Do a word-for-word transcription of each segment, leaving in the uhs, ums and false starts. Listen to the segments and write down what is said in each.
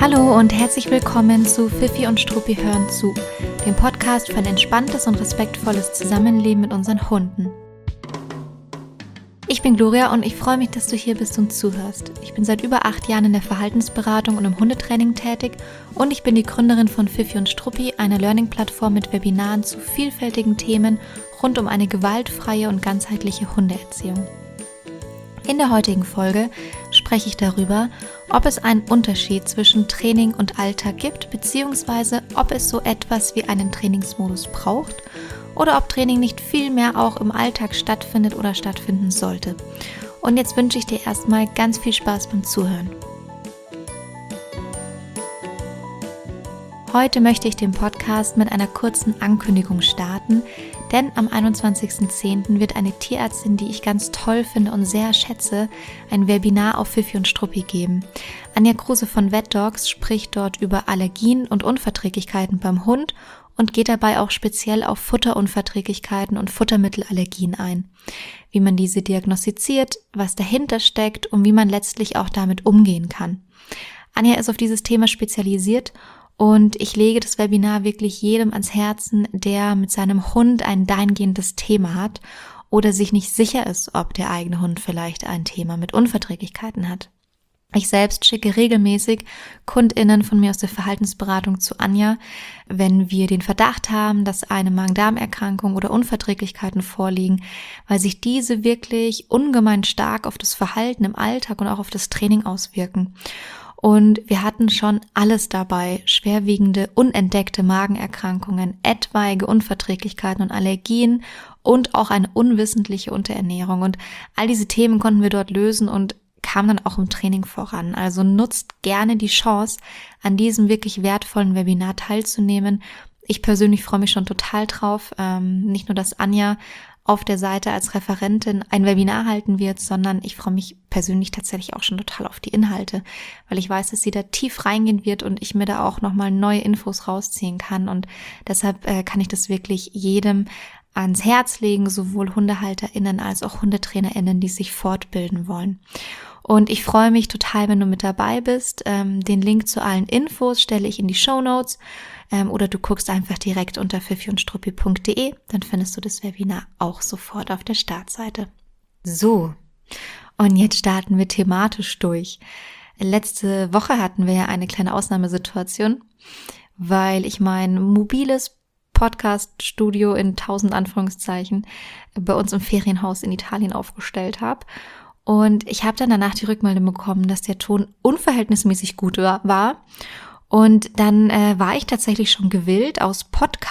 Hallo und herzlich willkommen zu Fifi und Struppi hören zu, dem Podcast für ein entspanntes und respektvolles Zusammenleben mit unseren Hunden. Ich bin Gloria und ich freue mich, dass du hier bist und zuhörst. Ich bin seit über acht Jahren in der Verhaltensberatung und im Hundetraining tätig und ich bin die Gründerin von Fifi und Struppi, einer Learning-Plattform mit Webinaren zu vielfältigen Themen rund um eine gewaltfreie und ganzheitliche Hundeerziehung. In der heutigen Folge spreche ich darüber, ob es einen Unterschied zwischen Training und Alltag gibt, beziehungsweise ob es so etwas wie einen Trainingsmodus braucht oder ob Training nicht viel mehr auch im Alltag stattfindet oder stattfinden sollte. Und jetzt wünsche ich dir erstmal ganz viel Spaß beim Zuhören. Heute möchte ich den Podcast mit einer kurzen Ankündigung starten, denn am einundzwanzigsten zehnten wird eine Tierärztin, die ich ganz toll finde und sehr schätze, ein Webinar auf Fifi und Struppi geben. Anja Kruse von VetDogs spricht dort über Allergien und Unverträglichkeiten beim Hund und geht dabei auch speziell auf Futterunverträglichkeiten und Futtermittelallergien ein. Wie man diese diagnostiziert, was dahinter steckt und wie man letztlich auch damit umgehen kann. Anja ist auf dieses Thema spezialisiert und ich lege das Webinar wirklich jedem ans Herzen, der mit seinem Hund ein dahingehendes Thema hat oder sich nicht sicher ist, ob der eigene Hund vielleicht ein Thema mit Unverträglichkeiten hat. Ich selbst schicke regelmäßig KundInnen von mir aus der Verhaltensberatung zu Anja, wenn wir den Verdacht haben, dass eine Magen-Darm-Erkrankung oder Unverträglichkeiten vorliegen, weil sich diese wirklich ungemein stark auf das Verhalten im Alltag und auch auf das Training auswirken. Und wir hatten schon alles dabei, schwerwiegende, unentdeckte Magenerkrankungen, etwaige Unverträglichkeiten und Allergien und auch eine unwissentliche Unterernährung. Und all diese Themen konnten wir dort lösen und kamen dann auch im Training voran. Also nutzt gerne die Chance, an diesem wirklich wertvollen Webinar teilzunehmen. Ich persönlich freue mich schon total drauf. Ähm, nicht nur, dass Anja auf der Seite als Referentin ein Webinar halten wird, sondern ich freue mich persönlich tatsächlich auch schon total auf die Inhalte, weil ich weiß, dass sie da tief reingehen wird und ich mir da auch nochmal neue Infos rausziehen kann und deshalb äh, kann ich das wirklich jedem ans Herz legen, sowohl HundehalterInnen als auch HundetrainerInnen, die sich fortbilden wollen. Und ich freue mich total, wenn du mit dabei bist. Ähm, den Link zu allen Infos stelle ich in die Shownotes ähm, oder du guckst einfach direkt unter fifi und struppi punkt de, dann findest du das Webinar auch sofort auf der Startseite. So, und jetzt starten wir thematisch durch. Letzte Woche hatten wir ja eine kleine Ausnahmesituation, weil ich mein mobiles Podcast-Studio in tausend Anführungszeichen bei uns im Ferienhaus in Italien aufgestellt habe. Und ich habe dann danach die Rückmeldung bekommen, dass der Ton unverhältnismäßig gut war. Und dann äh, war ich tatsächlich schon gewillt, aus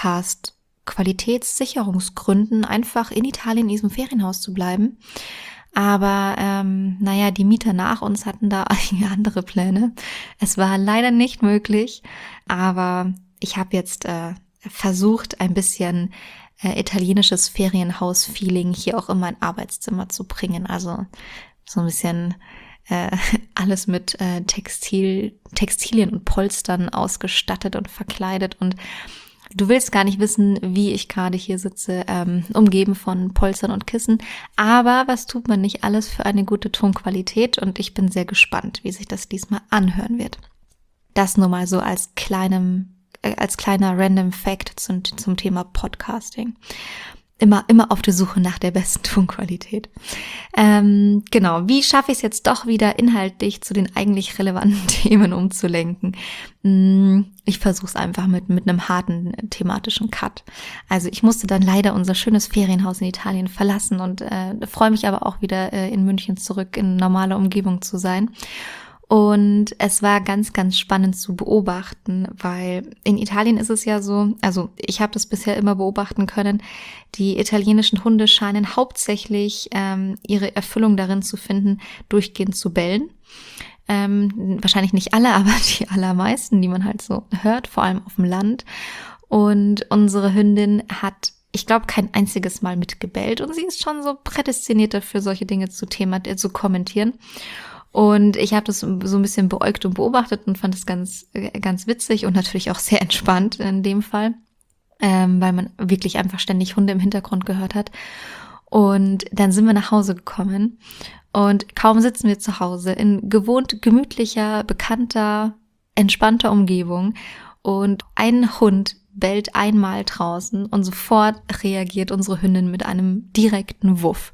Podcast-Qualitätssicherungsgründen einfach in Italien in diesem Ferienhaus zu bleiben. Aber ähm, naja, die Mieter nach uns hatten da einige andere Pläne. Es war leider nicht möglich, aber ich habe jetzt äh, versucht, ein bisschen äh, italienisches Ferienhaus-Feeling hier auch in mein Arbeitszimmer zu bringen. Also so ein bisschen äh, alles mit äh, Textil, Textilien und Polstern ausgestattet und verkleidet. Und du willst gar nicht wissen, wie ich gerade hier sitze, ähm, umgeben von Polstern und Kissen. Aber was tut man nicht alles für eine gute Tonqualität? Und ich bin sehr gespannt, wie sich das diesmal anhören wird. Das nur mal so als kleinem als kleiner Random Fact zum, zum Thema Podcasting. Immer, immer auf der Suche nach der besten Tonqualität. Ähm, genau, wie schaffe ich es jetzt doch wieder inhaltlich zu den eigentlich relevanten Themen umzulenken? Ich versuche es einfach mit, mit einem harten thematischen Cut. Also ich musste dann leider unser schönes Ferienhaus in Italien verlassen und äh, freue mich aber auch wieder äh, in München zurück in normale Umgebung zu sein. Und es war ganz, ganz spannend zu beobachten, weil in Italien ist es ja so, also ich habe das bisher immer beobachten können, die italienischen Hunde scheinen hauptsächlich ähm, ihre Erfüllung darin zu finden, durchgehend zu bellen. Ähm, wahrscheinlich nicht alle, aber die allermeisten, die man halt so hört, vor allem auf dem Land. Und unsere Hündin hat, ich glaube, kein einziges Mal mitgebellt und sie ist schon so prädestiniert dafür, solche Dinge zu Thema, äh, zu kommentieren. Und ich habe das so ein bisschen beäugt und beobachtet und fand es ganz, ganz witzig und natürlich auch sehr entspannt in dem Fall, ähm, weil man wirklich einfach ständig Hunde im Hintergrund gehört hat. Und dann sind wir nach Hause gekommen und kaum sitzen wir zu Hause in gewohnt gemütlicher, bekannter entspannter Umgebung und ein Hund bellt einmal draußen und sofort reagiert unsere Hündin mit einem direkten Wuff.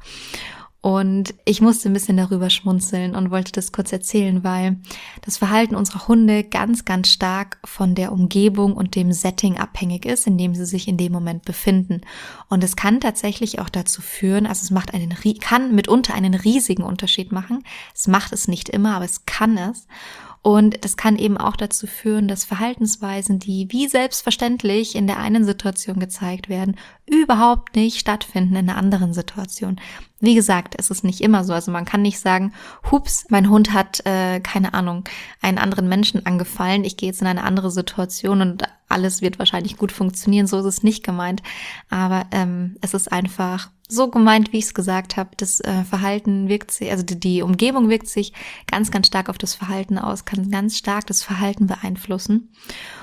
Und ich musste ein bisschen darüber schmunzeln und wollte das kurz erzählen, weil das Verhalten unserer Hunde ganz, ganz stark von der Umgebung und dem Setting abhängig ist, in dem sie sich in dem Moment befinden. Und es kann tatsächlich auch dazu führen, also es macht einen, kann mitunter einen riesigen Unterschied machen. Es macht es nicht immer, aber es kann es. Und das kann eben auch dazu führen, dass Verhaltensweisen, die wie selbstverständlich in der einen Situation gezeigt werden, überhaupt nicht stattfinden in einer anderen Situation. Wie gesagt, es ist nicht immer so. Also man kann nicht sagen, hups, mein Hund hat, äh, keine Ahnung, einen anderen Menschen angefallen. Ich gehe jetzt in eine andere Situation und alles wird wahrscheinlich gut funktionieren. So ist es nicht gemeint. Aber ähm, es ist einfach so gemeint, wie ich es gesagt habe. Das äh, Verhalten wirkt sich, also die, die Umgebung wirkt sich ganz, ganz stark auf das Verhalten aus, kann ganz stark das Verhalten beeinflussen.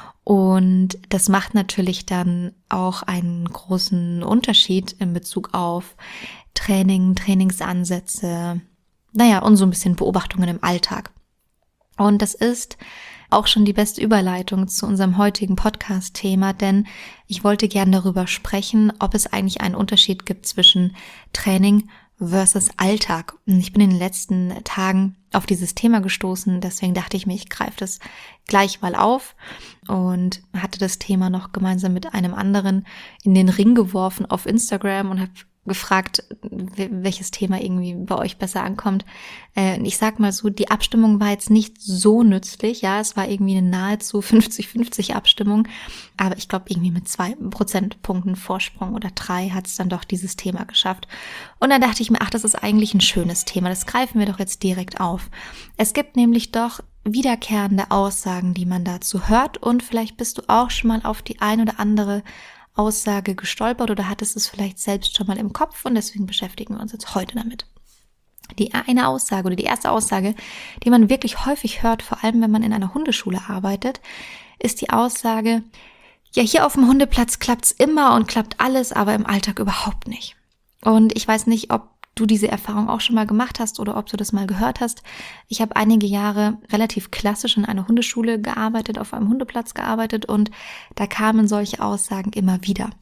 Und das macht natürlich dann auch einen großen Unterschied in Bezug auf Training, Trainingsansätze, naja, und so ein bisschen Beobachtungen im Alltag. Und das ist auch schon die beste Überleitung zu unserem heutigen Podcast-Thema, denn ich wollte gern darüber sprechen, ob es eigentlich einen Unterschied gibt zwischen Training versus Alltag. Und ich bin in den letzten Tagen auf dieses Thema gestoßen, deswegen dachte ich mir, ich greife das gleich mal auf und hatte das Thema noch gemeinsam mit einem anderen in den Ring geworfen auf Instagram und habe gefragt, welches Thema irgendwie bei euch besser ankommt. Und ich sag mal so, die Abstimmung war jetzt nicht so nützlich. Ja, es war irgendwie eine nahezu fünfzig fünfzig Abstimmung. Aber ich glaube, irgendwie mit zwei Prozentpunkten Vorsprung oder drei hat es dann doch dieses Thema geschafft. Und dann dachte ich mir, ach, das ist eigentlich ein schönes Thema. Das greifen wir doch jetzt direkt auf. Es gibt nämlich doch wiederkehrende Aussagen, die man dazu hört. Und vielleicht bist du auch schon mal auf die ein oder andere Aussage gestolpert oder hattest es vielleicht selbst schon mal im Kopf und deswegen beschäftigen wir uns jetzt heute damit. Die eine Aussage oder die erste Aussage, die man wirklich häufig hört, vor allem wenn man in einer Hundeschule arbeitet, ist die Aussage, ja, hier auf dem Hundeplatz klappt's immer und klappt alles, aber im Alltag überhaupt nicht. Und ich weiß nicht, ob du diese Erfahrung auch schon mal gemacht hast oder ob du das mal gehört hast. Ich habe einige Jahre relativ klassisch in einer Hundeschule gearbeitet, auf einem Hundeplatz gearbeitet und da kamen solche Aussagen immer wieder.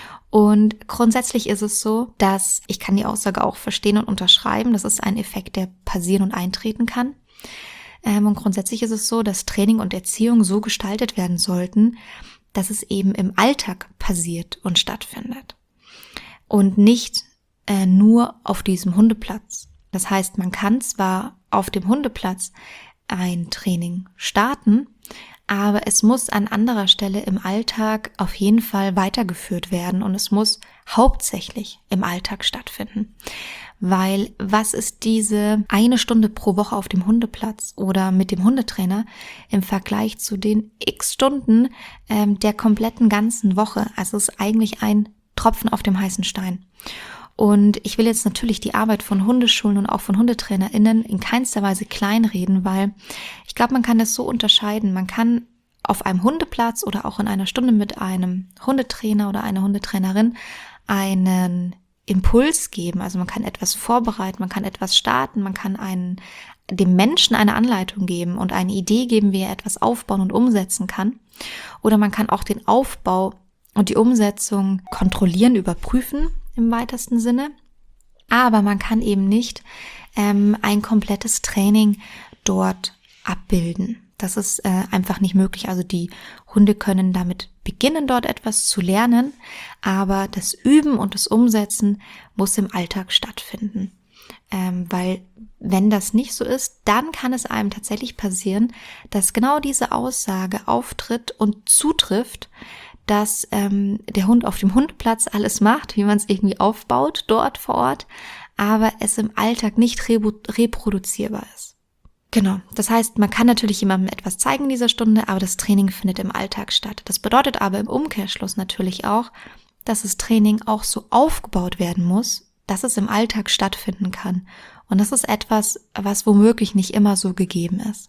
Und grundsätzlich ist es so, dass ich kann die Aussage auch verstehen und unterschreiben. Das ist ein Effekt, der passieren und eintreten kann. Und grundsätzlich ist es so, dass Training und Erziehung so gestaltet werden sollten, dass es eben im Alltag passiert und stattfindet. Und nicht Äh, nur auf diesem Hundeplatz. Das heißt, man kann zwar auf dem Hundeplatz ein Training starten, aber es muss an anderer Stelle im Alltag auf jeden Fall weitergeführt werden und es muss hauptsächlich im Alltag stattfinden. Weil was ist diese eine Stunde pro Woche auf dem Hundeplatz oder mit dem Hundetrainer im Vergleich zu den x Stunden ähm, der kompletten ganzen Woche? Also es ist eigentlich ein Tropfen auf dem heißen Stein. Und ich will jetzt natürlich die Arbeit von Hundeschulen und auch von HundetrainerInnen in keinster Weise kleinreden, weil ich glaube, man kann das so unterscheiden. Man kann auf einem Hundeplatz oder auch in einer Stunde mit einem Hundetrainer oder einer Hundetrainerin einen Impuls geben. Also man kann etwas vorbereiten, man kann etwas starten, man kann einen, dem Menschen eine Anleitung geben und eine Idee geben, wie er etwas aufbauen und umsetzen kann. Oder man kann auch den Aufbau und die Umsetzung kontrollieren, überprüfen im weitesten Sinne. Aber man kann eben nicht ähm, ein komplettes Training dort abbilden. Das ist äh, einfach nicht möglich. Also die Hunde können damit beginnen, dort etwas zu lernen, aber das Üben und das Umsetzen muss im Alltag stattfinden. Ähm, weil wenn das nicht so ist, dann kann es einem tatsächlich passieren, dass genau diese Aussage auftritt und zutrifft, dass ähm, der Hund auf dem Hundeplatz alles macht, wie man es irgendwie aufbaut, dort vor Ort, aber es im Alltag nicht rebu- reproduzierbar ist. Genau, das heißt, man kann natürlich jemandem etwas zeigen in dieser Stunde, aber das Training findet im Alltag statt. Das bedeutet aber im Umkehrschluss natürlich auch, dass das Training auch so aufgebaut werden muss, dass es im Alltag stattfinden kann. Und das ist etwas, was womöglich nicht immer so gegeben ist.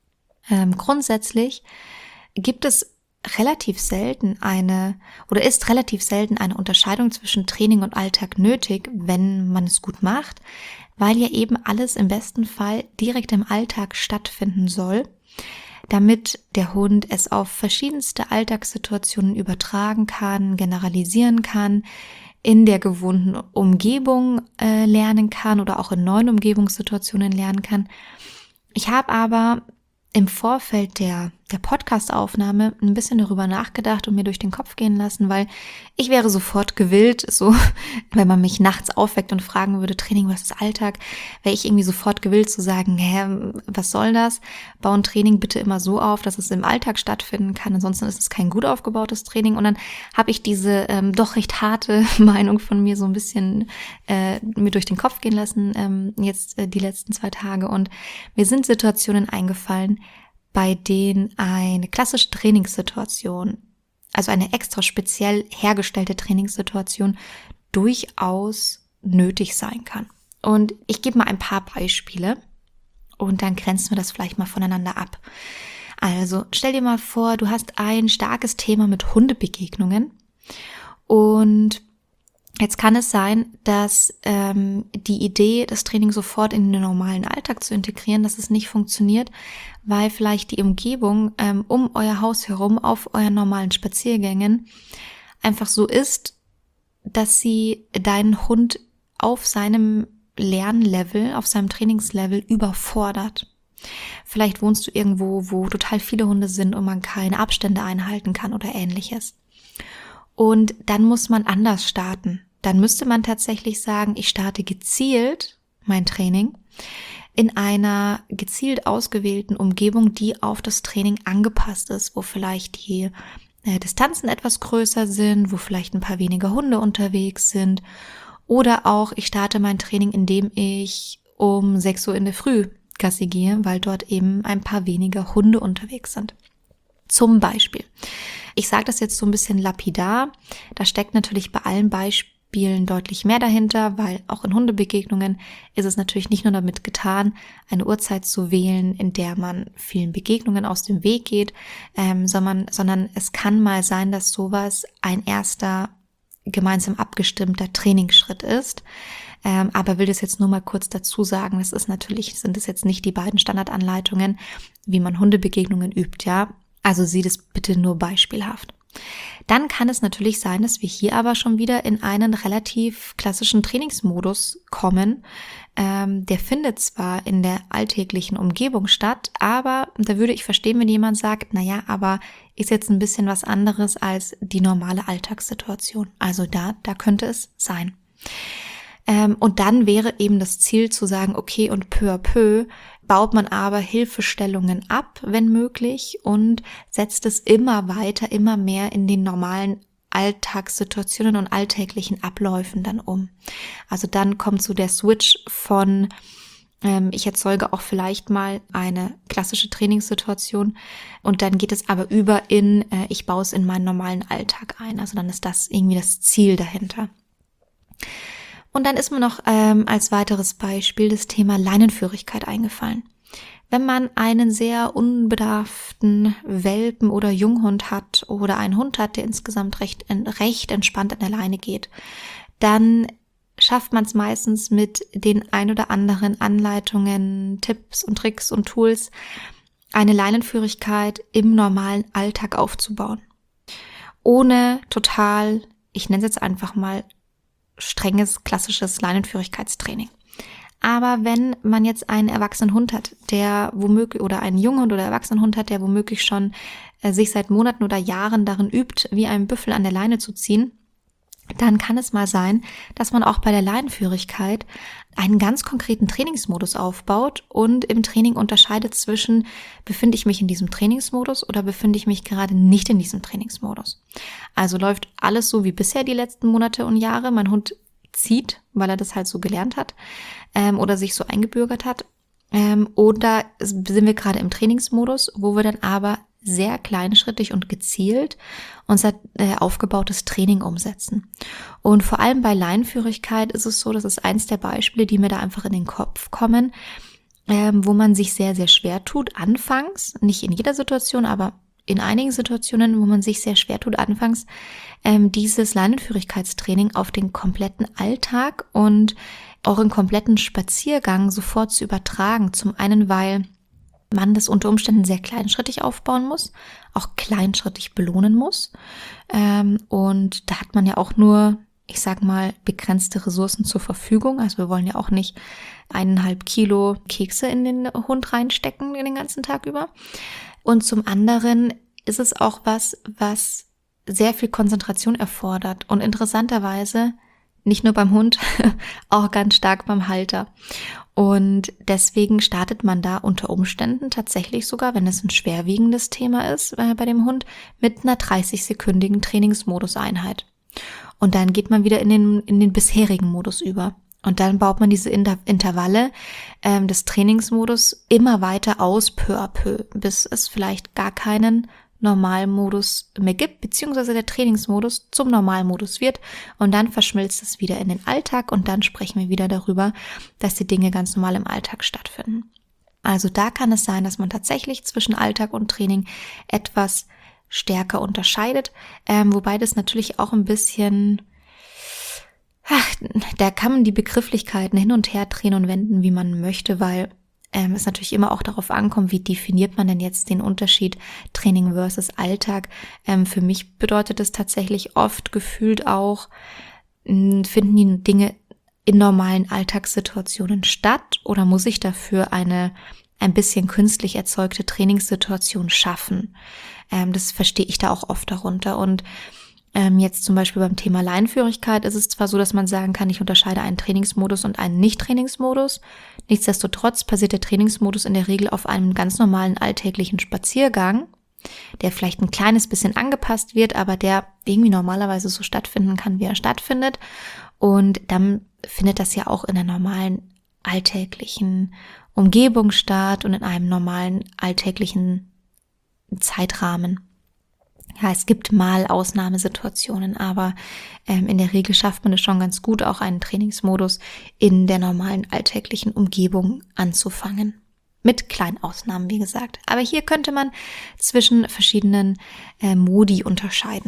Ähm, grundsätzlich gibt es relativ selten eine oder ist relativ selten eine Unterscheidung zwischen Training und Alltag nötig, wenn man es gut macht, weil ja eben alles im besten Fall direkt im Alltag stattfinden soll. damit der Hund es auf verschiedenste Alltagssituationen übertragen kann, generalisieren kann, in der gewohnten Umgebung äh, lernen kann oder auch in neuen Umgebungssituationen lernen kann. Ich habe aber im Vorfeld der, der Podcast-Aufnahme ein bisschen darüber nachgedacht und mir durch den Kopf gehen lassen, weil ich wäre sofort gewillt, so, wenn man mich nachts aufweckt und fragen würde, Training versus Alltag, wäre ich irgendwie sofort gewillt zu sagen, hä, was soll das? Bauen Training bitte immer so auf, dass es im Alltag stattfinden kann, ansonsten ist es kein gut aufgebautes Training. Und dann habe ich diese ähm, doch recht harte Meinung von mir so ein bisschen äh, mir durch den Kopf gehen lassen, ähm, jetzt äh, die letzten zwei Tage. Und mir sind Situationen eingefallen, bei denen eine klassische Trainingssituation, also eine extra speziell hergestellte Trainingssituation, durchaus nötig sein kann. Und ich gebe mal ein paar Beispiele und dann grenzen wir das vielleicht mal voneinander ab. Also stell dir mal vor, du hast ein starkes Thema mit Hundebegegnungen und jetzt kann es sein, dass ähm, die Idee, das Training sofort in den normalen Alltag zu integrieren, dass es nicht funktioniert, weil vielleicht die Umgebung ähm, um euer Haus herum auf euren normalen Spaziergängen einfach so ist, dass sie deinen Hund auf seinem Lernlevel, auf seinem Trainingslevel überfordert. Vielleicht wohnst du irgendwo, wo total viele Hunde sind und man keine Abstände einhalten kann oder ähnliches. Und dann muss man anders starten. Dann müsste man tatsächlich sagen, ich starte gezielt mein Training in einer gezielt ausgewählten Umgebung, die auf das Training angepasst ist, wo vielleicht die äh, Distanzen etwas größer sind, wo vielleicht ein paar weniger Hunde unterwegs sind. Oder auch, ich starte mein Training, indem ich um sechs Uhr in der Früh Gassi gehe, weil dort eben ein paar weniger Hunde unterwegs sind. Zum Beispiel. Ich sage das jetzt so ein bisschen lapidar. Da steckt natürlich bei allen Beispielen deutlich mehr dahinter, weil auch in Hundebegegnungen ist es natürlich nicht nur damit getan, eine Uhrzeit zu wählen, in der man vielen Begegnungen aus dem Weg geht, ähm, sondern, sondern es kann mal sein, dass sowas ein erster gemeinsam abgestimmter Trainingsschritt ist. Ähm, aber will das jetzt nur mal kurz dazu sagen, das ist natürlich, sind es jetzt nicht die beiden Standardanleitungen, wie man Hundebegegnungen übt, ja. Also sieh das bitte nur beispielhaft. Dann kann es natürlich sein, dass wir hier aber schon wieder in einen relativ klassischen Trainingsmodus kommen. Ähm, der findet zwar in der alltäglichen Umgebung statt, aber da würde ich verstehen, wenn jemand sagt, naja, aber ist jetzt ein bisschen was anderes als die normale Alltagssituation. Also da, da könnte es sein. Ähm, und dann wäre eben das Ziel zu sagen, okay, und peu à peu baut man aber Hilfestellungen ab, wenn möglich, und setzt es immer weiter, immer mehr in den normalen Alltagssituationen und alltäglichen Abläufen dann um. Also dann kommt so der Switch von, ähm, ich erzeuge auch vielleicht mal eine klassische Trainingssituation und dann geht es aber über in, äh, ich baue es in meinen normalen Alltag ein. Also dann ist das irgendwie das Ziel dahinter. Und dann ist mir noch ähm, als weiteres Beispiel das Thema Leinenführigkeit eingefallen. Wenn man einen sehr unbedarften Welpen oder Junghund hat oder einen Hund hat, der insgesamt recht, recht entspannt an der Leine geht, dann schafft man es meistens mit den ein oder anderen Anleitungen, Tipps und Tricks und Tools, eine Leinenführigkeit im normalen Alltag aufzubauen. Ohne total, ich nenne es jetzt einfach mal, strenges, klassisches Leinenführigkeitstraining. Aber wenn man jetzt einen erwachsenen Hund hat, der womöglich, oder einen Junghund oder erwachsenen Hund hat, der womöglich schon äh, sich seit Monaten oder Jahren darin übt, wie ein Büffel an der Leine zu ziehen, dann kann es mal sein, dass man auch bei der Leinenführigkeit einen ganz konkreten Trainingsmodus aufbaut und im Training unterscheidet zwischen, befinde ich mich in diesem Trainingsmodus oder befinde ich mich gerade nicht in diesem Trainingsmodus. Also läuft alles so wie bisher die letzten Monate und Jahre. Mein Hund zieht, weil er das halt so gelernt hat ähm, oder sich so eingebürgert hat. Ähm, oder sind wir gerade im Trainingsmodus, wo wir dann aber sehr kleinschrittig und gezielt unser äh, aufgebautes Training umsetzen. Und vor allem bei Leinenführigkeit ist es so, das ist eins der Beispiele, die mir da einfach in den Kopf kommen, ähm, wo man sich sehr, sehr schwer tut, anfangs, nicht in jeder Situation, aber in einigen Situationen, wo man sich sehr schwer tut, anfangs ähm, dieses Leinenführigkeitstraining auf den kompletten Alltag und euren kompletten Spaziergang sofort zu übertragen. Zum einen, weil man das unter Umständen sehr kleinschrittig aufbauen muss, auch kleinschrittig belohnen muss. Ähm, und da hat man ja auch nur, ich sag mal, begrenzte Ressourcen zur Verfügung. Also wir wollen ja auch nicht eineinhalb Kilo Kekse in den Hund reinstecken den ganzen Tag über. Und zum anderen ist es auch was, was sehr viel Konzentration erfordert. Und interessanterweise nicht nur beim Hund, auch ganz stark beim Halter. Und deswegen startet man da unter Umständen tatsächlich sogar, wenn es ein schwerwiegendes Thema ist äh, bei dem Hund, mit einer dreißig-sekündigen Trainingsmodus-Einheit. Und dann geht man wieder in den, in den bisherigen Modus über. Und dann baut man diese Inter- Intervalle ähm, des Trainingsmodus immer weiter aus, peu à peu, bis es vielleicht gar keinen Normalmodus mehr gibt, beziehungsweise der Trainingsmodus zum Normalmodus wird, und dann verschmilzt es wieder in den Alltag und dann sprechen wir wieder darüber, dass die Dinge ganz normal im Alltag stattfinden. Also da kann es sein, dass man tatsächlich zwischen Alltag und Training etwas stärker unterscheidet, ähm, wobei das natürlich auch ein bisschen, ach, da kann man die Begrifflichkeiten hin und her drehen und wenden, wie man möchte, weil ähm, es natürlich immer auch darauf ankommt, wie definiert man denn jetzt den Unterschied Training versus Alltag. Ähm, für mich bedeutet es tatsächlich oft gefühlt auch, mh, finden die Dinge in normalen Alltagssituationen statt oder muss ich dafür eine ein bisschen künstlich erzeugte Trainingssituation schaffen? Ähm, das verstehe ich da auch oft darunter. Und ähm, jetzt zum Beispiel beim Thema Leinenführigkeit ist es zwar so, dass man sagen kann, ich unterscheide einen Trainingsmodus und einen Nicht-Trainingsmodus. Nichtsdestotrotz passiert der Trainingsmodus in der Regel auf einem ganz normalen alltäglichen Spaziergang, der vielleicht ein kleines bisschen angepasst wird, aber der irgendwie normalerweise so stattfinden kann, wie er stattfindet. Und dann findet das ja auch in der normalen alltäglichen Umgebung statt und in einem normalen alltäglichen Zeitrahmen. Ja, es gibt mal Ausnahmesituationen, aber ähm, in der Regel schafft man es schon ganz gut, auch einen Trainingsmodus in der normalen alltäglichen Umgebung anzufangen. Mit kleinen Ausnahmen, wie gesagt. Aber hier könnte man zwischen verschiedenen äh, Modi unterscheiden.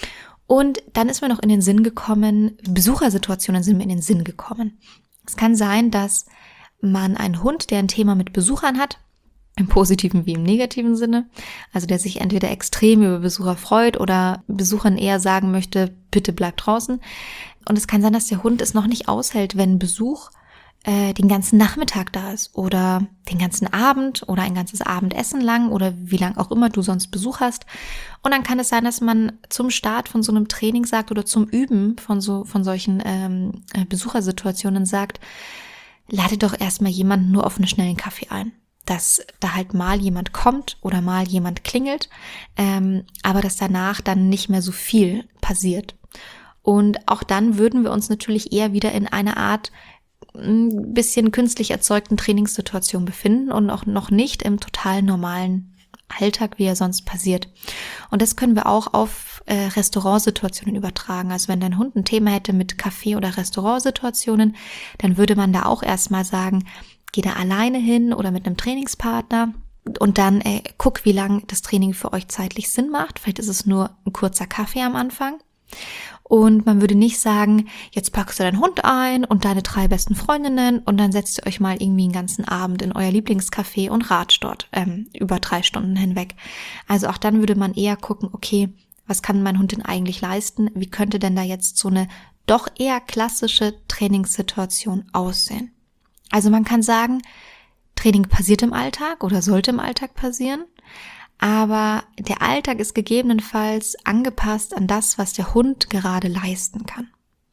Und dann ist mir noch in den Sinn gekommen, Besuchersituationen sind mir in den Sinn gekommen. Es kann sein, dass man einen Hund, der ein Thema mit Besuchern hat, im positiven wie im negativen Sinne, also der sich entweder extrem über Besucher freut oder Besuchern eher sagen möchte, bitte bleib draußen. Und es kann sein, dass der Hund es noch nicht aushält, wenn Besuch äh, den ganzen Nachmittag da ist oder den ganzen Abend oder ein ganzes Abendessen lang oder wie lang auch immer du sonst Besuch hast. Und dann kann es sein, dass man zum Start von so einem Training sagt oder zum Üben von so von solchen ähm, Besuchersituationen sagt, lade doch erstmal jemanden nur auf einen schnellen Kaffee ein. Dass da halt mal jemand kommt oder mal jemand klingelt, ähm, aber dass danach dann nicht mehr so viel passiert. Und auch dann würden wir uns natürlich eher wieder in einer Art ein bisschen künstlich erzeugten Trainingssituation befinden und auch noch nicht im total normalen Alltag, wie er sonst passiert. Und das können wir auch auf äh, Restaurantsituationen übertragen. Also wenn dein Hund ein Thema hätte mit Café- oder Restaurantsituationen, dann würde man da auch erstmal sagen, geh da alleine hin oder mit einem Trainingspartner und dann äh, guck, wie lang das Training für euch zeitlich Sinn macht. Vielleicht ist es nur ein kurzer Kaffee am Anfang. Und man würde nicht sagen, jetzt packst du deinen Hund ein und deine drei besten Freundinnen und dann setzt ihr euch mal irgendwie einen ganzen Abend in euer Lieblingscafé und ratscht dort ähm, über drei Stunden hinweg. Also auch dann würde man eher gucken, okay, was kann mein Hund denn eigentlich leisten? Wie könnte denn da jetzt so eine doch eher klassische Trainingssituation aussehen? Also man kann sagen, Training passiert im Alltag oder sollte im Alltag passieren, aber der Alltag ist gegebenenfalls angepasst an das, was der Hund gerade leisten kann.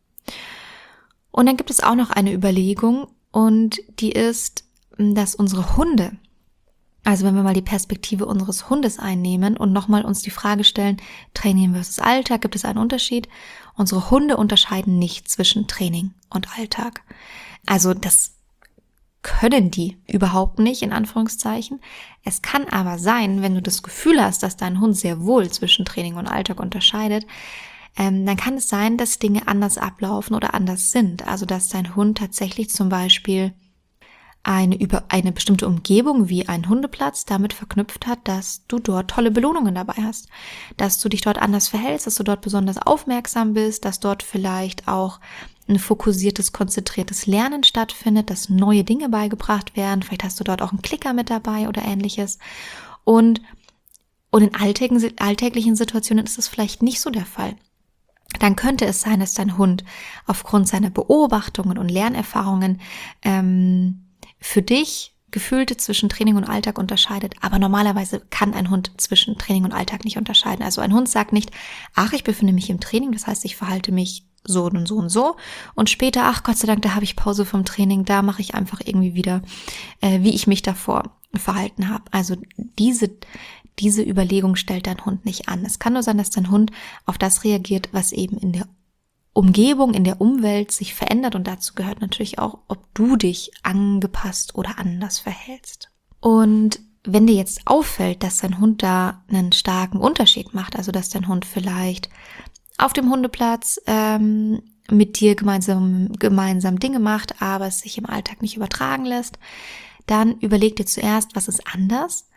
Und dann gibt es auch noch eine Überlegung und die ist, dass unsere Hunde, also wenn wir mal die Perspektive unseres Hundes einnehmen und nochmal uns die Frage stellen, Training versus Alltag, gibt es einen Unterschied? Unsere Hunde unterscheiden nicht zwischen Training und Alltag. Also das können die überhaupt nicht, in Anführungszeichen. Es kann aber sein, wenn du das Gefühl hast, dass dein Hund sehr wohl zwischen Training und Alltag unterscheidet, ähm, dann kann es sein, dass Dinge anders ablaufen oder anders sind. Also dass dein Hund tatsächlich zum Beispiel eine über eine bestimmte Umgebung wie ein Hundeplatz damit verknüpft hat, dass du dort tolle Belohnungen dabei hast, dass du dich dort anders verhältst, dass du dort besonders aufmerksam bist, dass dort vielleicht auch ein fokussiertes, konzentriertes Lernen stattfindet, dass neue Dinge beigebracht werden, vielleicht hast du dort auch einen Klicker mit dabei oder ähnliches. Und, und in alltäglichen, alltäglichen Situationen ist das vielleicht nicht so der Fall. Dann könnte es sein, dass dein Hund aufgrund seiner Beobachtungen und Lernerfahrungen ähm, für dich Gefühlte zwischen Training und Alltag unterscheidet. Aber normalerweise kann ein Hund zwischen Training und Alltag nicht unterscheiden. Also ein Hund sagt nicht, ach, ich befinde mich im Training, das heißt, ich verhalte mich so und so und so. Und später, ach Gott sei Dank, da habe ich Pause vom Training, da mache ich einfach irgendwie wieder, äh, wie ich mich davor verhalten habe. Also diese, diese Überlegung stellt dein Hund nicht an. Es kann nur sein, dass dein Hund auf das reagiert, was eben in der Umgebung, in der Umwelt sich verändert, und dazu gehört natürlich auch, ob du dich angepasst oder anders verhältst. Und wenn dir jetzt auffällt, dass dein Hund da einen starken Unterschied macht, also dass dein Hund vielleicht auf dem Hundeplatz ähm, mit dir gemeinsam, gemeinsam Dinge macht, aber es sich im Alltag nicht übertragen lässt, dann überleg dir zuerst, was ist anders,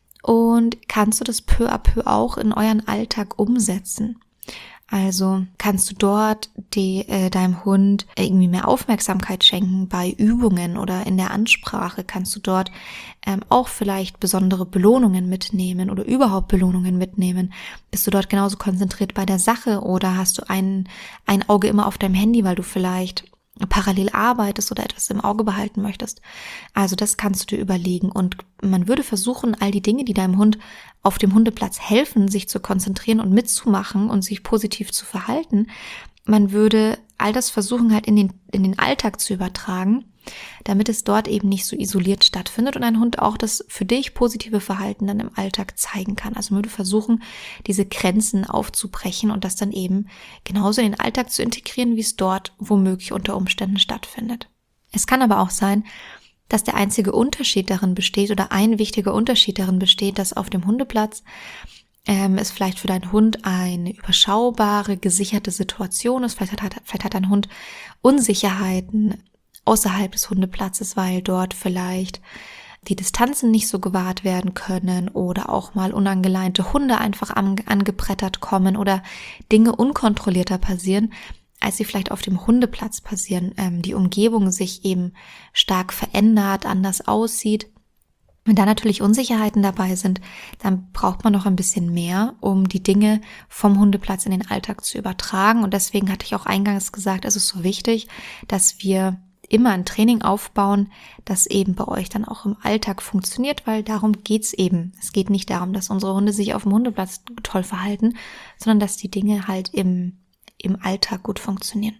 und kannst du das peu à peu auch in euren Alltag umsetzen. Also kannst du dort die, äh, deinem Hund irgendwie mehr Aufmerksamkeit schenken bei Übungen oder in der Ansprache, kannst du dort ähm, auch vielleicht besondere Belohnungen mitnehmen oder überhaupt Belohnungen mitnehmen. Bist du dort genauso konzentriert bei der Sache oder hast du ein, ein Auge immer auf deinem Handy, weil du vielleicht parallel arbeitest oder etwas im Auge behalten möchtest. Also das kannst du dir überlegen, und man würde versuchen, all die Dinge, die deinem Hund auf dem Hundeplatz helfen, sich zu konzentrieren und mitzumachen und sich positiv zu verhalten, man würde all das versuchen halt in den, in den Alltag zu übertragen, damit es dort eben nicht so isoliert stattfindet und ein Hund auch das für dich positive Verhalten dann im Alltag zeigen kann. Also man würde versuchen, diese Grenzen aufzubrechen und das dann eben genauso in den Alltag zu integrieren, wie es dort womöglich unter Umständen stattfindet. Es kann aber auch sein, dass der einzige Unterschied darin besteht oder ein wichtiger Unterschied darin besteht, dass auf dem Hundeplatz ähm, es vielleicht für deinen Hund eine überschaubare, gesicherte Situation ist. Vielleicht hat, vielleicht hat dein Hund Unsicherheiten außerhalb des Hundeplatzes, weil dort vielleicht die Distanzen nicht so gewahrt werden können oder auch mal unangeleinte Hunde einfach angebrettert kommen oder Dinge unkontrollierter passieren, als sie vielleicht auf dem Hundeplatz passieren. Ähm, die Umgebung sich eben stark verändert, anders aussieht. Wenn da natürlich Unsicherheiten dabei sind, dann braucht man noch ein bisschen mehr, um die Dinge vom Hundeplatz in den Alltag zu übertragen. Und deswegen hatte ich auch eingangs gesagt, es ist so wichtig, dass wir immer ein Training aufbauen, das eben bei euch dann auch im Alltag funktioniert, weil darum geht's eben. Es geht nicht darum, dass unsere Hunde sich auf dem Hundeplatz toll verhalten, sondern dass die Dinge halt im, im Alltag gut funktionieren.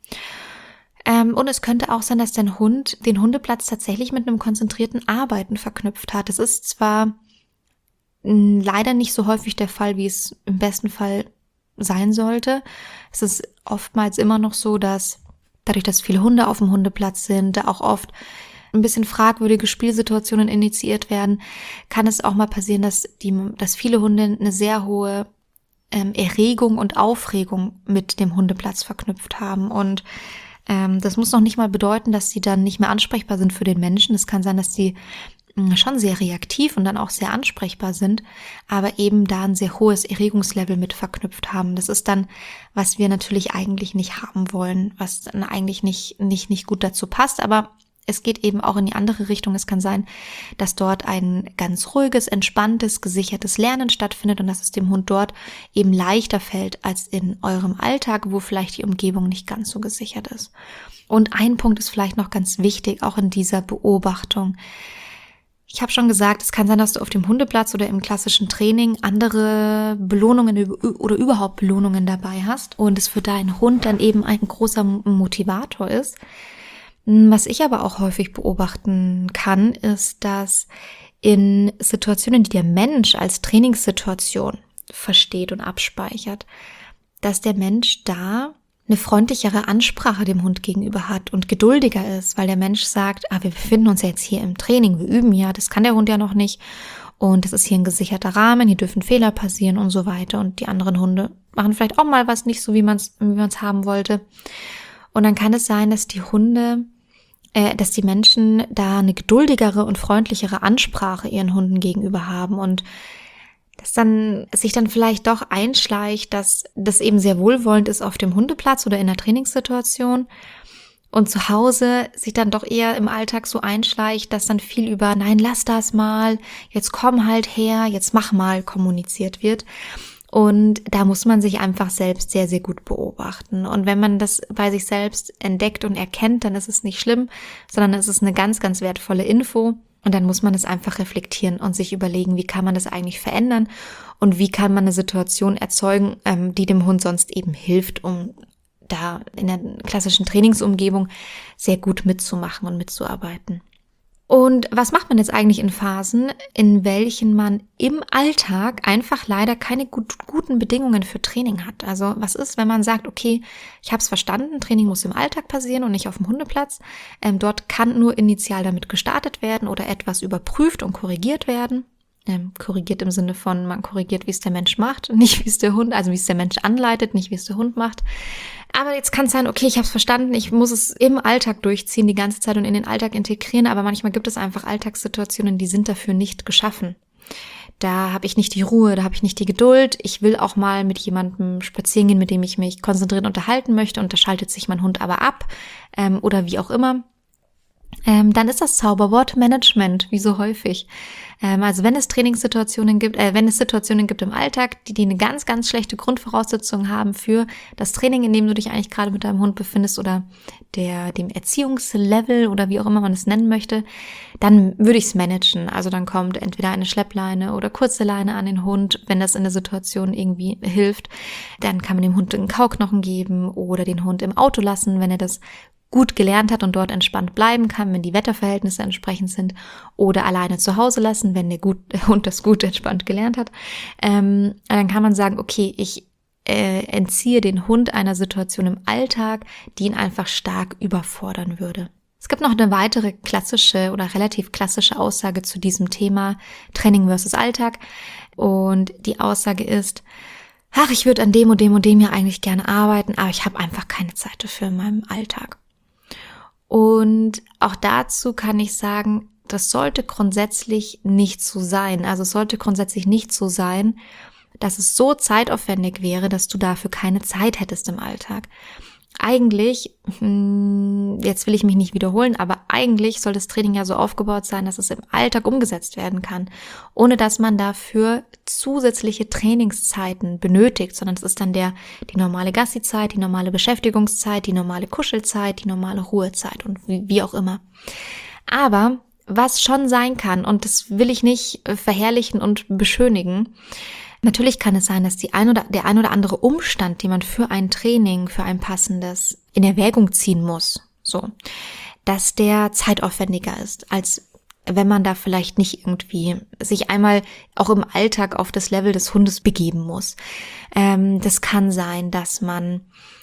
Ähm, und es könnte auch sein, dass dein Hund den Hundeplatz tatsächlich mit einem konzentrierten Arbeiten verknüpft hat. Das ist zwar mh, leider nicht so häufig der Fall, wie es im besten Fall sein sollte. Es ist oftmals immer noch so, dass dadurch, dass viele Hunde auf dem Hundeplatz sind, da auch oft ein bisschen fragwürdige Spielsituationen initiiert werden, kann es auch mal passieren, dass die, dass viele Hunde eine sehr hohe ähm, Erregung und Aufregung mit dem Hundeplatz verknüpft haben. Und ähm, das muss noch nicht mal bedeuten, dass sie dann nicht mehr ansprechbar sind für den Menschen. Es kann sein, dass sie schon sehr reaktiv und dann auch sehr ansprechbar sind, aber eben da ein sehr hohes Erregungslevel mit verknüpft haben. Das ist dann, was wir natürlich eigentlich nicht haben wollen, was dann eigentlich nicht, nicht, nicht gut dazu passt, aber es geht eben auch in die andere Richtung. Es kann sein, dass dort ein ganz ruhiges, entspanntes, gesichertes Lernen stattfindet und dass es dem Hund dort eben leichter fällt als in eurem Alltag, wo vielleicht die Umgebung nicht ganz so gesichert ist. Und ein Punkt ist vielleicht noch ganz wichtig, auch in dieser Beobachtung. Ich habe schon gesagt, es kann sein, dass du auf dem Hundeplatz oder im klassischen Training andere Belohnungen oder überhaupt Belohnungen dabei hast und es für deinen Hund dann eben ein großer Motivator ist. Was ich aber auch häufig beobachten kann, ist, dass in Situationen, die der Mensch als Trainingssituation versteht und abspeichert, dass der Mensch da eine freundlichere Ansprache dem Hund gegenüber hat und geduldiger ist, weil der Mensch sagt, ah, wir befinden uns ja jetzt hier im Training, wir üben ja, das kann der Hund ja noch nicht und das ist hier ein gesicherter Rahmen, hier dürfen Fehler passieren und so weiter und die anderen Hunde machen vielleicht auch mal was nicht so, wie man es wie man es haben wollte. Und dann kann es sein, dass die Hunde äh, dass die Menschen da eine geduldigere und freundlichere Ansprache ihren Hunden gegenüber haben und dass dann sich dann vielleicht doch einschleicht, dass das eben sehr wohlwollend ist auf dem Hundeplatz oder in der Trainingssituation und zu Hause sich dann doch eher im Alltag so einschleicht, dass dann viel über nein, lass das mal, jetzt komm halt her, jetzt mach mal kommuniziert wird. Und da muss man sich einfach selbst sehr, sehr gut beobachten. Und wenn man das bei sich selbst entdeckt und erkennt, dann ist es nicht schlimm, sondern es ist eine ganz, ganz wertvolle Info. Und dann muss man es einfach reflektieren und sich überlegen, wie kann man das eigentlich verändern und wie kann man eine Situation erzeugen, die dem Hund sonst eben hilft, um da in der klassischen Trainingsumgebung sehr gut mitzumachen und mitzuarbeiten. Und was macht man jetzt eigentlich in Phasen, in welchen man im Alltag einfach leider keine gut, guten Bedingungen für Training hat? Also was ist, wenn man sagt, okay, ich habe es verstanden, Training muss im Alltag passieren und nicht auf dem Hundeplatz. Ähm, dort kann nur initial damit gestartet werden oder etwas überprüft und korrigiert werden. Ähm, korrigiert im Sinne von, man korrigiert, wie es der Mensch macht, nicht wie es der Hund, also wie es der Mensch anleitet, nicht wie es der Hund macht. Aber jetzt kann es sein, okay, ich habe es verstanden, ich muss es im Alltag durchziehen, die ganze Zeit und in den Alltag integrieren, aber manchmal gibt es einfach Alltagssituationen, die sind dafür nicht geschaffen. Da habe ich nicht die Ruhe, da habe ich nicht die Geduld. Ich will auch mal mit jemandem spazieren gehen, mit dem ich mich konzentriert unterhalten möchte und da schaltet sich mein Hund aber ab ähm, oder wie auch immer. Ähm, dann ist das Zauberwort Management, wie so häufig. Ähm, also wenn es Trainingssituationen gibt, äh, wenn es Situationen gibt im Alltag, die, die eine ganz, ganz schlechte Grundvoraussetzung haben für das Training, in dem du dich eigentlich gerade mit deinem Hund befindest oder der dem Erziehungslevel oder wie auch immer man es nennen möchte, dann würde ich es managen. Also dann kommt entweder eine Schleppleine oder kurze Leine an den Hund, wenn das in der Situation irgendwie hilft. Dann kann man dem Hund einen Kauknochen geben oder den Hund im Auto lassen, wenn er das gut gelernt hat und dort entspannt bleiben kann, wenn die Wetterverhältnisse entsprechend sind, oder alleine zu Hause lassen, wenn der, gut, der Hund das gut entspannt gelernt hat. Ähm, dann kann man sagen, okay, ich äh, entziehe den Hund einer Situation im Alltag, die ihn einfach stark überfordern würde. Es gibt noch eine weitere klassische oder relativ klassische Aussage zu diesem Thema Training versus Alltag und die Aussage ist, ach, ich würde an dem und dem und dem ja eigentlich gerne arbeiten, aber ich habe einfach keine Zeit dafür in meinem Alltag. Und auch dazu kann ich sagen, das sollte grundsätzlich nicht so sein. Also es sollte grundsätzlich nicht so sein, dass es so zeitaufwendig wäre, dass du dafür keine Zeit hättest im Alltag. Eigentlich, jetzt will ich mich nicht wiederholen, aber eigentlich soll das Training ja so aufgebaut sein, dass es im Alltag umgesetzt werden kann, ohne dass man dafür zusätzliche Trainingszeiten benötigt, sondern es ist dann der die normale Gassi-Zeit, die normale Beschäftigungszeit, die normale Kuschelzeit, die normale Ruhezeit und wie, wie auch immer. Aber was schon sein kann, und das will ich nicht verherrlichen und beschönigen, natürlich kann es sein, dass die ein oder, der ein oder andere Umstand, den man für ein Training, für ein passendes in Erwägung ziehen muss, so, dass der zeitaufwendiger ist, als wenn man da vielleicht nicht irgendwie sich einmal auch im Alltag auf das Level des Hundes begeben muss. Ähm, das kann sein, dass man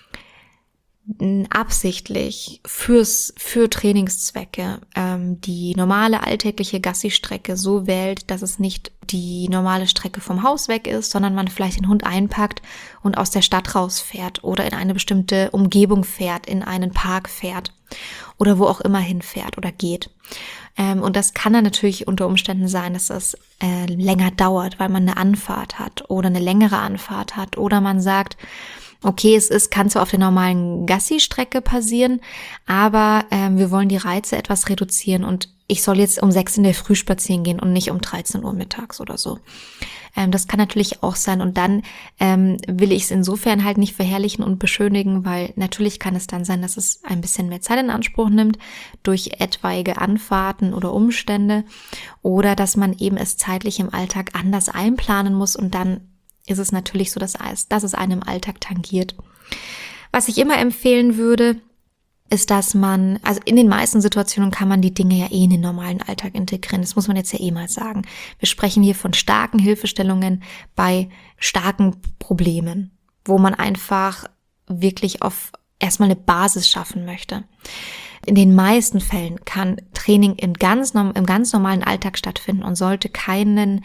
absichtlich fürs für Trainingszwecke ähm, die normale alltägliche Gassi-Strecke so wählt, dass es nicht die normale Strecke vom Haus weg ist, sondern man vielleicht den Hund einpackt und aus der Stadt rausfährt oder in eine bestimmte Umgebung fährt, in einen Park fährt oder wo auch immer hinfährt oder geht. Ähm, und das kann dann natürlich unter Umständen sein, dass das äh, länger dauert, weil man eine Anfahrt hat oder eine längere Anfahrt hat oder man sagt, okay, es ist, kann zwar auf der normalen Gassi-Strecke passieren, aber ähm, wir wollen die Reize etwas reduzieren und ich soll jetzt um sechs in der Früh spazieren gehen und nicht um dreizehn Uhr mittags oder so. Ähm, das kann natürlich auch sein und dann ähm, will ich es insofern halt nicht verherrlichen und beschönigen, weil natürlich kann es dann sein, dass es ein bisschen mehr Zeit in Anspruch nimmt durch etwaige Anfahrten oder Umstände oder dass man eben es zeitlich im Alltag anders einplanen muss und dann ist es natürlich so, dass es, dass es einen im Alltag tangiert. Was ich immer empfehlen würde, ist, dass man, also in den meisten Situationen kann man die Dinge ja eh in den normalen Alltag integrieren. Das muss man jetzt ja eh mal sagen. Wir sprechen hier von starken Hilfestellungen bei starken Problemen, wo man einfach wirklich auf erstmal eine Basis schaffen möchte. In den meisten Fällen kann Training in ganz, im ganz normalen Alltag stattfinden und sollte keinen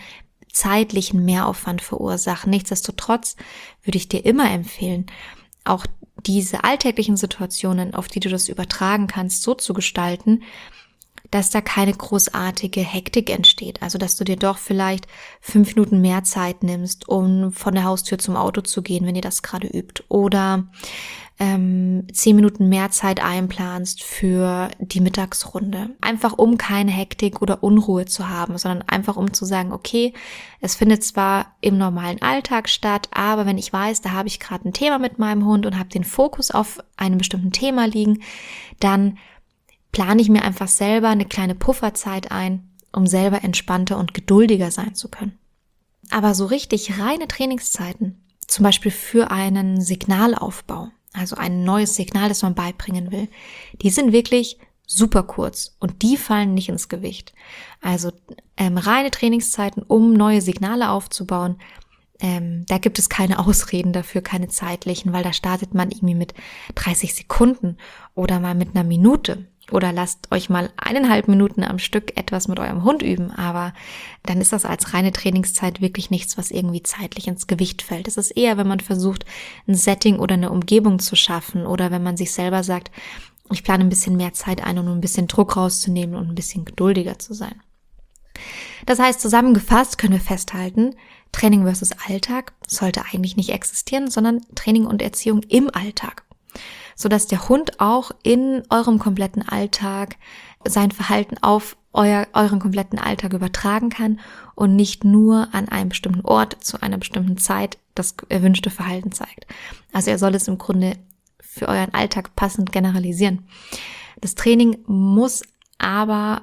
zeitlichen Mehraufwand verursachen. Nichtsdestotrotz würde ich dir immer empfehlen, auch diese alltäglichen Situationen, auf die du das übertragen kannst, so zu gestalten, dass da keine großartige Hektik entsteht. Also, dass du dir doch vielleicht fünf Minuten mehr Zeit nimmst, um von der Haustür zum Auto zu gehen, wenn ihr das gerade übt. Oder ähm, zehn Minuten mehr Zeit einplanst für die Mittagsrunde. Einfach um keine Hektik oder Unruhe zu haben, sondern einfach um zu sagen, okay, es findet zwar im normalen Alltag statt, aber wenn ich weiß, da habe ich gerade ein Thema mit meinem Hund und habe den Fokus auf einem bestimmten Thema liegen, dann plane ich mir einfach selber eine kleine Pufferzeit ein, um selber entspannter und geduldiger sein zu können. Aber so richtig reine Trainingszeiten, zum Beispiel für einen Signalaufbau, also ein neues Signal, das man beibringen will, die sind wirklich super kurz und die fallen nicht ins Gewicht. Also ähm, reine Trainingszeiten, um neue Signale aufzubauen, ähm, da gibt es keine Ausreden dafür, keine zeitlichen, weil da startet man irgendwie mit dreißig Sekunden oder mal mit einer Minute. Oder lasst euch mal eineinhalb Minuten am Stück etwas mit eurem Hund üben, aber dann ist das als reine Trainingszeit wirklich nichts, was irgendwie zeitlich ins Gewicht fällt. Es ist eher, wenn man versucht, ein Setting oder eine Umgebung zu schaffen oder wenn man sich selber sagt, ich plane ein bisschen mehr Zeit ein, um ein bisschen Druck rauszunehmen und ein bisschen geduldiger zu sein. Das heißt, zusammengefasst können wir festhalten, Training versus Alltag sollte eigentlich nicht existieren, sondern Training und Erziehung im Alltag. Sodass der Hund auch in eurem kompletten Alltag sein Verhalten auf euer, euren kompletten Alltag übertragen kann und nicht nur an einem bestimmten Ort zu einer bestimmten Zeit das erwünschte Verhalten zeigt. Also er soll es im Grunde für euren Alltag passend generalisieren. Das Training muss aber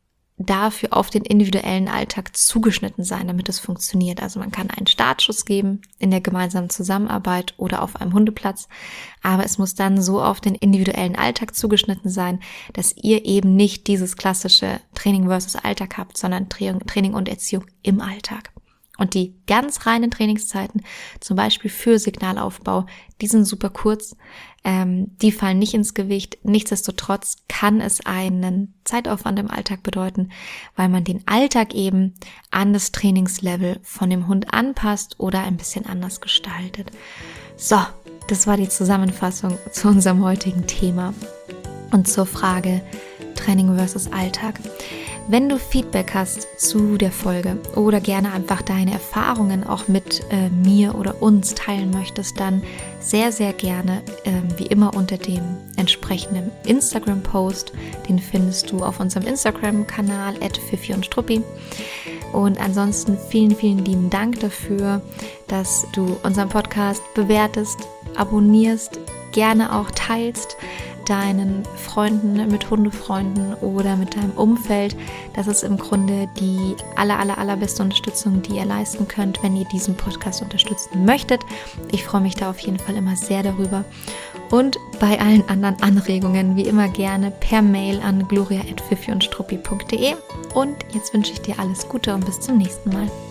dafür auf den individuellen Alltag zugeschnitten sein, damit es funktioniert. Also man kann einen Startschuss geben in der gemeinsamen Zusammenarbeit oder auf einem Hundeplatz, aber es muss dann so auf den individuellen Alltag zugeschnitten sein, dass ihr eben nicht dieses klassische Training versus Alltag habt, sondern Training und Erziehung im Alltag. Und die ganz reinen Trainingszeiten, zum Beispiel für Signalaufbau, die sind super kurz, ähm, die fallen nicht ins Gewicht. Nichtsdestotrotz kann es einen Zeitaufwand im Alltag bedeuten, weil man den Alltag eben an das Trainingslevel von dem Hund anpasst oder ein bisschen anders gestaltet. So, das war die Zusammenfassung zu unserem heutigen Thema und zur Frage Training versus Alltag. Wenn du Feedback hast zu der Folge oder gerne einfach deine Erfahrungen auch mit äh, mir oder uns teilen möchtest, dann sehr, sehr gerne, äh, wie immer unter dem entsprechenden Instagram-Post. Den findest du auf unserem Instagram-Kanal at Fifi und Struppi. Und ansonsten vielen, vielen lieben Dank dafür, dass du unseren Podcast bewertest, abonnierst, gerne auch teilst, deinen Freunden, mit Hundefreunden oder mit deinem Umfeld. Das ist im Grunde die aller, aller, allerbeste Unterstützung, die ihr leisten könnt, wenn ihr diesen Podcast unterstützen möchtet. Ich freue mich da auf jeden Fall immer sehr darüber. Und bei allen anderen Anregungen, wie immer gerne per Mail an gloria at fifi und struppi punkt de. Und jetzt wünsche ich dir alles Gute und bis zum nächsten Mal.